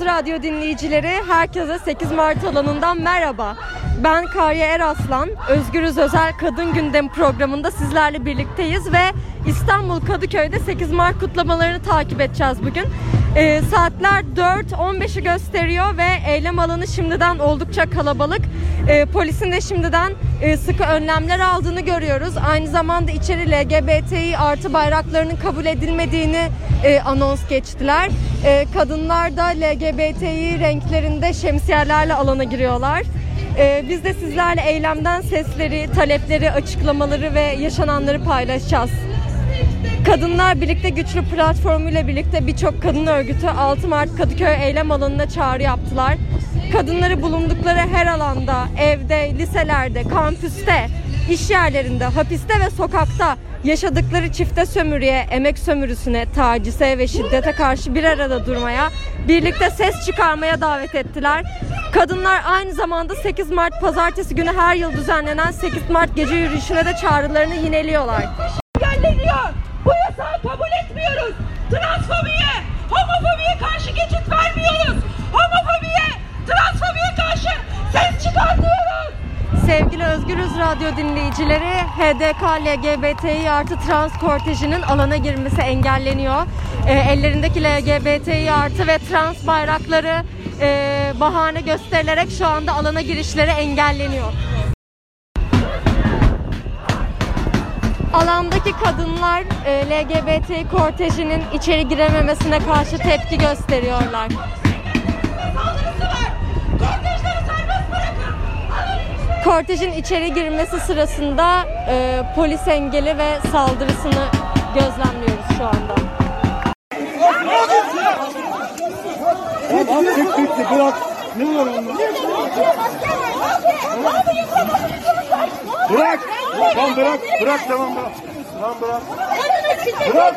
Radyo dinleyicileri, herkese 8 Mart alanından merhaba. Ben Kariye Eraslan, Özgürüz Özel Kadın Gündemi programında sizlerle birlikteyiz ve İstanbul Kadıköy'de 8 Mart kutlamalarını takip edeceğiz bugün. Saatler 4:15'i gösteriyor ve eylem alanı şimdiden oldukça kalabalık. Polisin de şimdiden sıkı önlemler aldığını görüyoruz. Aynı zamanda içeri LGBTİ artı bayraklarının kabul edilmediğini anons geçtiler. Kadınlar da LGBTİ renklerinde şemsiyelerle alana giriyorlar. Biz de sizlerle eylemden sesleri, talepleri, açıklamaları ve yaşananları paylaşacağız. Kadınlar Birlikte Güçlü platformuyla birlikte birçok kadın örgütü 6 Mart Kadıköy eylem alanına çağrı yaptılar. Kadınları bulundukları her alanda, evde, liselerde, kampüste, iş yerlerinde, hapiste ve sokakta yaşadıkları çifte sömürüye, emek sömürüsüne, tacize ve şiddete karşı bir arada durmaya, birlikte ses çıkarmaya davet ettiler. Kadınlar aynı zamanda 8 Mart Pazartesi günü her yıl düzenlenen 8 Mart gece yürüyüşüne de çağrılarını yineliyorlar. Engelleniyor. Bu yasağı kabul etmiyoruz. Transfobiye, homofobiye karşı geçit vermiyoruz. Homofobiye, transfobiye karşı ses çıkartıyoruz. Sevgili Özgürüz Radyo dinleyicileri, HDK LGBTİ artı trans kortejinin alana girmesi engelleniyor. Ellerindeki LGBTİ artı ve trans bayrakları bahane gösterilerek şu anda alana girişleri engelleniyor. Alandaki kadınlar LGBT kortejinin içeri girememesine karşı tepki gösteriyorlar. Kortejin içeri girmesi sırasında polis engeli ve saldırısını gözlemliyoruz şu anda. Bırak. Ne var onda? Bırak. Tamam bırak. Bırak tamam bırak. Tamam bırak. Bırak.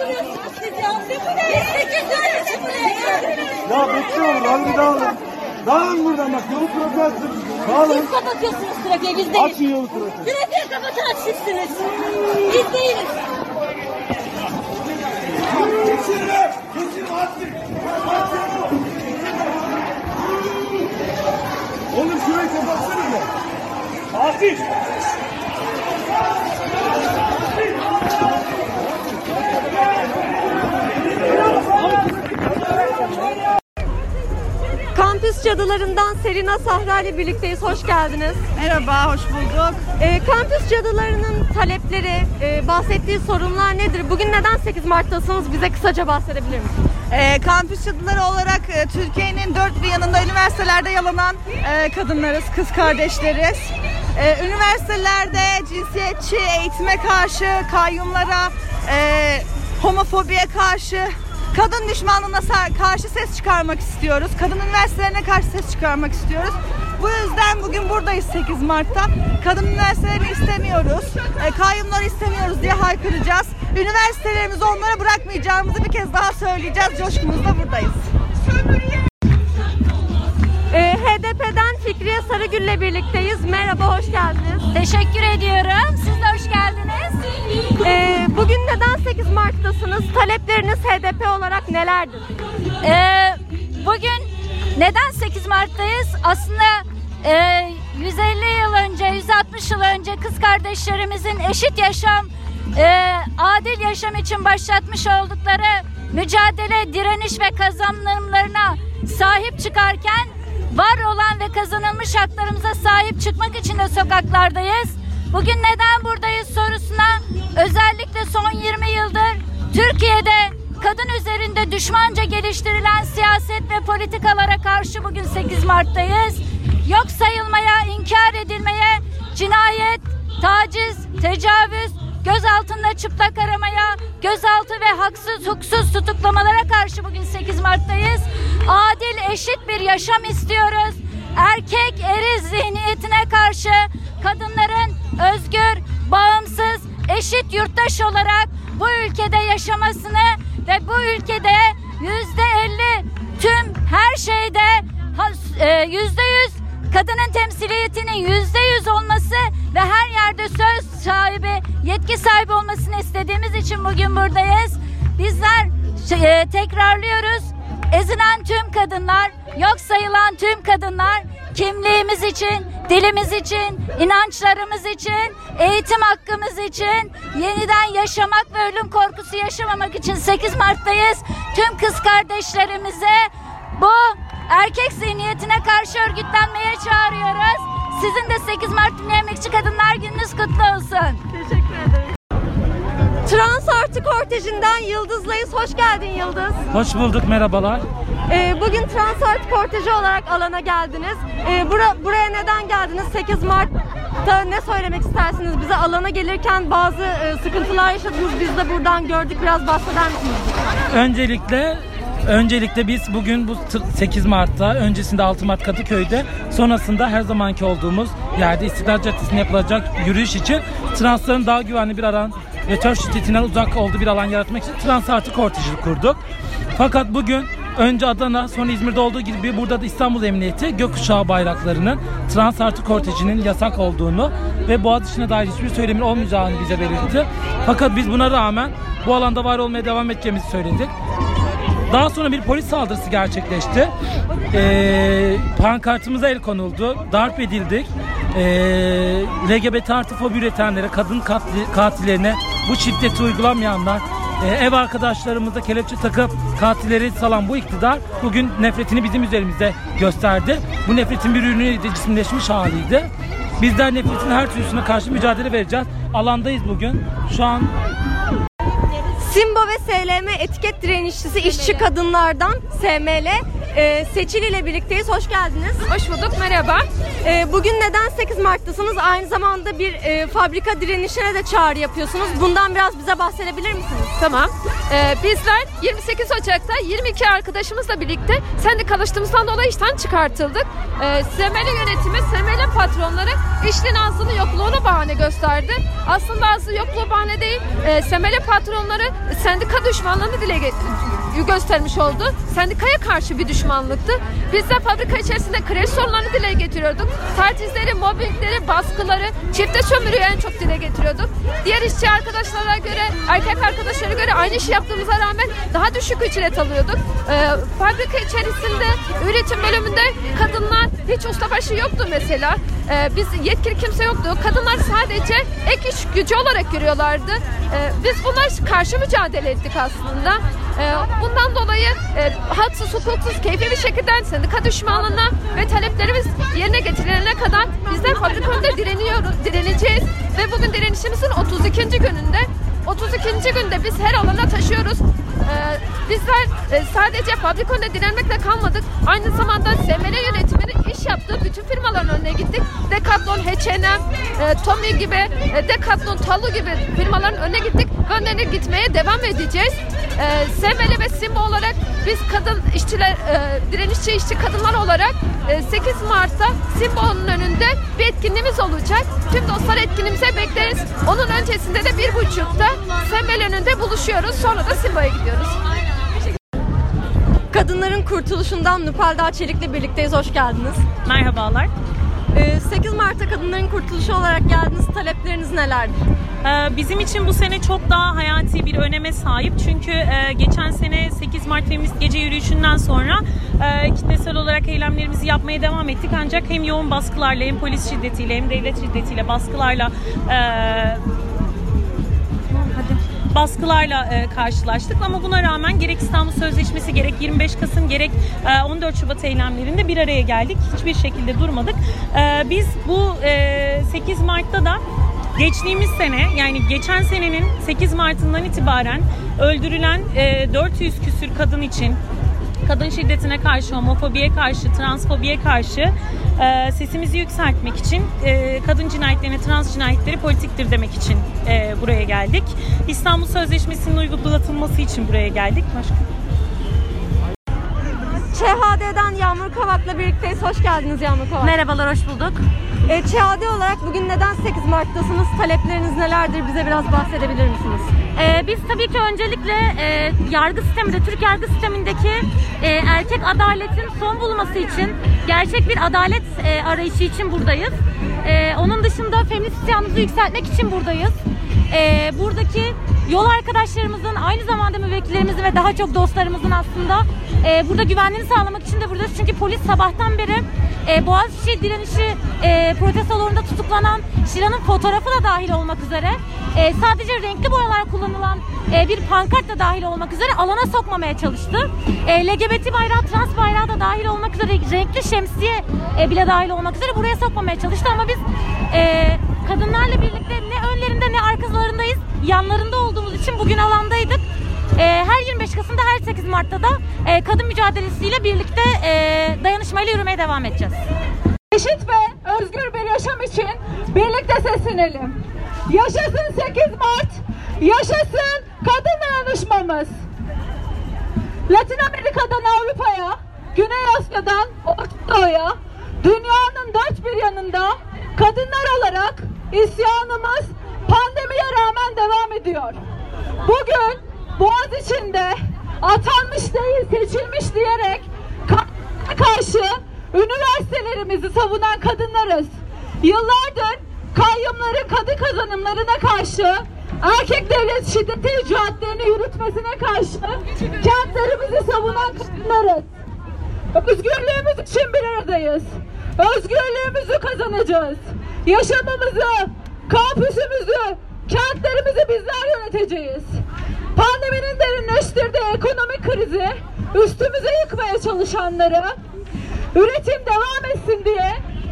Ya bekliyorum. Hadi dağılın. Dağılın buradan bak. Yolu bırakarsın. Dağılın. Siz kapatıyorsunuz trafiği, biz değiliz. Açın yolu trafiği. Trafiği kapatan sizsiniz. Biz değiliz. Geçirme. Geçirme artık. Oğlum şurayı kapatsana mı? Fatih! Kampüs cadılarından Selina Sahra ile birlikteyiz. Hoş geldiniz. Merhaba, hoş bulduk. Kampüs cadılarının talepleri, bahsettiği sorunlar nedir? Bugün neden 8 Mart'tasınız? Bize kısaca bahsedebilir misiniz? Kampüs cadıları olarak Türkiye'nin dört bir yanında üniversitelerde yalanan kadınlarız, kız kardeşleriz. Üniversitelerde cinsiyetçi eğitime karşı, kayyumlara, homofobiye karşı, kadın düşmanlığına karşı ses çıkarmak istiyoruz. Kadın üniversitelerine karşı ses çıkarmak istiyoruz. Bu yüzden bugün buradayız 8 Mart'ta. Kadın üniversitelerini istemiyoruz, kayyumları istemiyoruz diye haykıracağız. Üniversitelerimizi onlara bırakmayacağımızı bir kez daha söyleyeceğiz. Coşkumuzla buradayız. HDP'den Fikriye Sarıgül'le birlikteyiz. Merhaba, hoş geldiniz. Teşekkür ediyorum. Siz de hoş geldiniz. Bugün neden 8 Mart'tasınız? Talepleriniz HDP olarak nelerdir? Bugün neden 8 Mart'tayız? Aslında 150 yıl önce, 160 yıl önce kız kardeşlerimizin eşit yaşam, adil yaşam için başlatmış oldukları mücadele, direniş ve kazanımlarına sahip çıkarken var olan ve kazanılmış haklarımıza sahip çıkmak için de sokaklardayız. Bugün neden buradayız sorusuna özellikle son 20 yıldır Türkiye'de kadın üzerinde düşmanca geliştirilen siyaset ve politikalara karşı bugün 8 Mart'tayız. Yok sayılmaya, inkar edilmeye, cinayet, taciz, tecavüz, gözaltında çıplak aramaya, gözaltı ve haksız hukuksuz tutuklamalara karşı bugün 8 Mart'tayız. Adil, eşit bir yaşam istiyoruz. Erkek eri zihniyetine karşı kadınların özgür, bağımsız, eşit yurttaş olarak bu ülkede yaşamasını ve bu ülkede %50 tüm her şeyde %100 kadının temsiliyetinin %100 olması ve her yerde söz sahibi, yetki sahibi olmasını istediğimiz için bugün buradayız. Bizler tekrarlıyoruz. ezilen tüm kadınlar, yok sayılan tüm kadınlar kimliğimiz için, dilimiz için, inançlarımız için, eğitim hakkımız için, yeniden yaşamak ve ölüm korkusu yaşamamak için 8 Mart'tayız. Tüm kız kardeşlerimize bu erkek zihniyetine karşı örgütlenmeye çağırıyoruz. Sizin de 8 Mart Dünya Emekçi Kadınlar Gününüz kutlu olsun. Teşekkür ederim. Trans artı kortejinden Yıldız'layız. Hoş geldin Yıldız. Hoş bulduk, merhabalar. Bugün trans artı korteji olarak alana geldiniz. Buraya neden geldiniz? 8 Mart'ta ne söylemek istersiniz? Bize alana gelirken bazı sıkıntılar yaşadınız. Biz de buradan gördük. Biraz bahseder misiniz? Öncelikle biz bugün bu 8 Mart'ta, öncesinde 6 Mart Kadıköy'de, sonrasında her zamanki olduğumuz yerde İstiklal Caddesi'nde yapılacak yürüyüş için transların daha güvenli bir alan ve tör şiddetinden uzak olduğu bir alan yaratmak için trans artı korteji kurduk. Fakat bugün önce Adana, sonra İzmir'de olduğu gibi burada da İstanbul Emniyeti gökkuşağı bayraklarının trans artı kortejinin yasak olduğunu ve Boğaziçi'ne dair hiçbir söylemin olmayacağını bize belirtti. Fakat biz buna rağmen bu alanda var olmaya devam edeceğimizi söyledik. Daha sonra bir polis saldırısı gerçekleşti. Pankartımıza el konuldu. Darp edildik. LGBT artı fobi üretenlere, kadın katillerine bu şiddeti uygulamayanlar, ev arkadaşlarımıza kelepçe takıp katilleri salan bu iktidar bugün nefretini bizim üzerimizde gösterdi. Bu nefretin bir ürünü de cisimleşmiş haliydi. Bizler nefretin her türlüsüne karşı mücadele vereceğiz. Alandayız bugün. Şu an Simbo ve SLM etiket direnişçisi işçi kadınlardan SML Seçil ile birlikteyiz. Hoş geldiniz. Hoş bulduk, merhaba. Bugün neden 8 Mart'tasınız? Aynı zamanda bir fabrika direnişine de çağrı yapıyorsunuz. Bundan biraz bize bahsedebilir misiniz? Tamam. Bizler 28 Ocak'ta 22 arkadaşımızla birlikte sendikalıştığımızdan dolayı işten çıkartıldık. SML yönetimi, SML patronları işçinin azlığını, yokluğunu bahane gösterdi. Aslında azlığı yokluğu bahane değil. SML patronları sendika düşmanlığını dile göstermiş oldu. Sendikaya karşı bir düşmanlıktı. Biz de fabrika içerisinde kredi sorunlarını dile getiriyorduk. Tacizleri, mobbingleri, baskıları, çifte sömürüyü en çok dile getiriyorduk. Diğer işçi arkadaşlara göre, erkek arkadaşlara göre aynı işi yaptığımıza rağmen daha düşük ücret alıyorduk. Fabrika içerisinde, üretim bölümünde kadınlar hiç ustabaşı yoktu mesela. Biz yetkili kimse yoktu. Kadınlar sadece ek iş gücü olarak görüyorlardı. Biz bunlar karşı mücadele ettik aslında. Bundan dolayı haksız, hukuksuz, keyfi bir şekilde sendika düşmanlığına ve taleplerimiz yerine getirilene kadar bizler fabrika önünde direneceğiz. Ve bugün direnişimizin 32. gününde. 32. günde biz her alana taşıyoruz. Bizler sadece fabrika önünde direnmekle kalmadık. Aynı zamanda SML yönetiminin iş yaptığı bütün firmaların önüne gittik. Decathlon, H&M, Tommy gibi, Decathlon, Talu gibi firmaların önüne gittik. Önlerine gitmeye devam edeceğiz. SML ve Simbo olarak biz kadın işçiler, direnişçi işçi kadınlar olarak 8 Mart'ta Simbo'nun önünde bir etkinliğimiz olacak. Tüm dostlar etkinliğimize bekleriz. Onun öncesinde de 1.30'da SML önünde buluşuyoruz. Sonra da Simbo'ya gidiyoruz. Kadınların Kurtuluşu'ndan Nupal Dağ Çelik'le birlikteyiz. Hoş geldiniz. Merhabalar. 8 Mart'ta Kadınların Kurtuluşu olarak geldiniz. Talepleriniz nelerdir? Bizim için bu sene çok daha hayati bir öneme sahip. Çünkü geçen sene 8 Mart Feminist Gece Yürüyüşü'nden sonra kitlesel olarak eylemlerimizi yapmaya devam ettik. Ancak hem yoğun baskılarla, hem polis şiddetiyle, hem devlet şiddetiyle, baskılarla karşılaştık ama buna rağmen gerek İstanbul Sözleşmesi, gerek 25 Kasım, gerek 14 Şubat eylemlerinde bir araya geldik. Hiçbir şekilde durmadık. Biz bu 8 Mart'ta da geçtiğimiz sene, yani geçen senenin 8 Mart'ından itibaren öldürülen 400 küsür kadın için, kadın şiddetine karşı, homofobiye karşı, transfobiye karşı sesimizi yükseltmek için, kadın cinayetlerine, trans cinayetleri politiktir demek için buraya geldik. İstanbul Sözleşmesi'nin uygulatılması için buraya geldik. Başka? ÇHD'den Yağmur Kavak'la birlikteyiz. Hoş geldiniz Yağmur Kavak. Merhabalar, hoş bulduk. ÇHD olarak bugün neden 8 Mart'tasınız? Talepleriniz nelerdir? Bize biraz bahsedebilir misiniz? Biz tabii ki öncelikle yargı sisteminde, Türk yargı sistemindeki erkek adaletin son bulması için, gerçek bir adalet arayışı için buradayız. Onun dışında feminist isyanımızı yükseltmek için buradayız. Buradaki yol arkadaşlarımızın, aynı zamanda müvekkillerimizin ve daha çok dostlarımızın aslında Burada güvenliğini sağlamak için de buradayız. Çünkü polis sabahtan beri Boğaziçi direnişi protestolarında tutuklanan Şilan'ın fotoğrafı da dahil olmak üzere sadece renkli boyalar kullanılan bir pankart da dahil olmak üzere alana sokmamaya çalıştı. LGBT bayrağı, trans bayrağı da dahil olmak üzere, renkli şemsiye bile dahil olmak üzere buraya sokmamaya çalıştı ama biz kadınlarla birlikte ne önlerinde ne arkalarındayız, yanlarında olduğumuz için bugün alandaydık. Her 25 Kasım'da, her 8 Mart'ta da kadın mücadelesiyle birlikte dayanışmayla yürümeye devam edeceğiz. Eşit ve özgür bir yaşam için birlikte seslenelim. Yaşasın 8 Mart, yaşasın kadın dayanışmamız. Latin Amerika'dan Avrupa'ya, Güney Asya'dan Orta Doğu'ya, dünyanın dört bir yanında kadınlar olarak isyanımız pandemiye rağmen devam ediyor. Bugün Boğaziçi'nde atanmış değil seçilmiş diyerek karşı üniversitelerimizi savunan kadınlarız. Yıllardır kayyumların kadı kazanımlarına karşı, erkek devlet şiddeti icraatlerini yürütmesine karşı kentlerimizi savunan kadınlarız. Özgürlüğümüz için bir aradayız. Özgürlüğümüzü kazanacağız. Yaşamımızı, kampüsümüzü, kentlerimizi bizler yöneteceğiz. Pandeminin derinleştirdiği ekonomik krizi üstümüze yıkmaya çalışanları, üretim devam etsin diye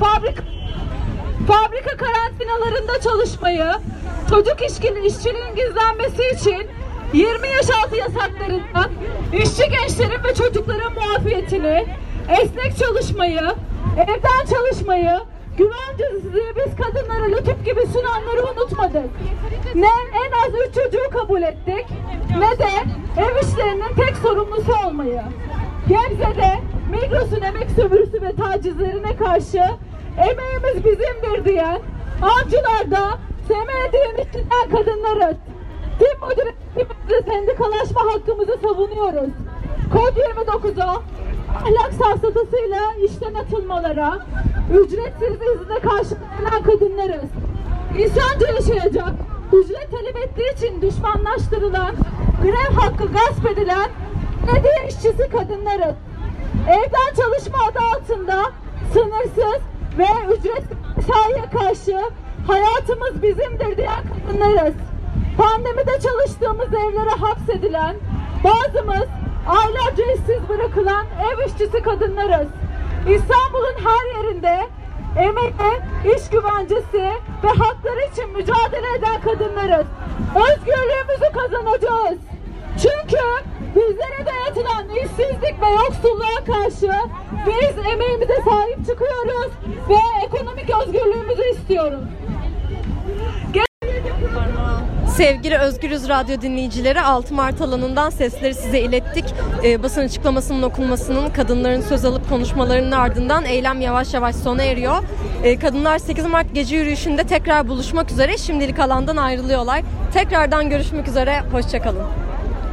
fabrika karantinalarında çalışmayı, çocuk işçiliğin gizlenmesi için 20 yaş altı yasaklarından işçi gençlerin ve çocukların muafiyetini, esnek çalışmayı, evden çalışmayı, güvencesizliği biz kadınlara lütuf gibi sunanları unutmadık. Ne en az 3 çocuğu kabul ettik, ne de ev işlerinin tek sorumlusu olmayı. Gebze'de Migros'un emek sömürüsü ve tacizlerine karşı emeğimiz bizimdir diyen, Avcılar'da SME direnişinden kadınlarız. Tim müdürümüzle sendikalaşma hakkımızı savunuyoruz. Kod 29'a ahlak safsatasıyla işten atılmalara, ücretsiz izne karşı gelen kadınlarız. İnsanca yaşayacak, ücret talep ettiği için düşmanlaştırılan, grev hakkı gasp edilen belediye işçisi kadınlarız. Evden çalışma adı altında sınırsız ve ücretsiz mesaiye karşı hayatımız bizimdir diyen kadınlarız. Pandemide çalıştığımız evlere hapsedilen, bazımız aylarca işsiz bırakılan ev işçisi kadınlarız. İstanbul'un her yerinde emeğe, iş güvencesi ve hakları için mücadele eden kadınlarız. Özgürlüğümüzü kazanacağız. Çünkü bizlere dayatılan işsizlik ve yoksulluğa karşı biz emeğimize sahip çıkıyoruz ve ekonomik özgürlüğümüzü istiyoruz. Sevgili Özgürüz Radyo dinleyicileri, 6 Mart alanından sesleri size ilettik. Basın açıklamasının okunmasının, kadınların söz alıp konuşmalarının ardından eylem yavaş yavaş sona eriyor. Kadınlar 8 Mart gece yürüyüşünde tekrar buluşmak üzere, şimdilik alandan ayrılıyorlar. Tekrardan görüşmek üzere, hoşça kalın.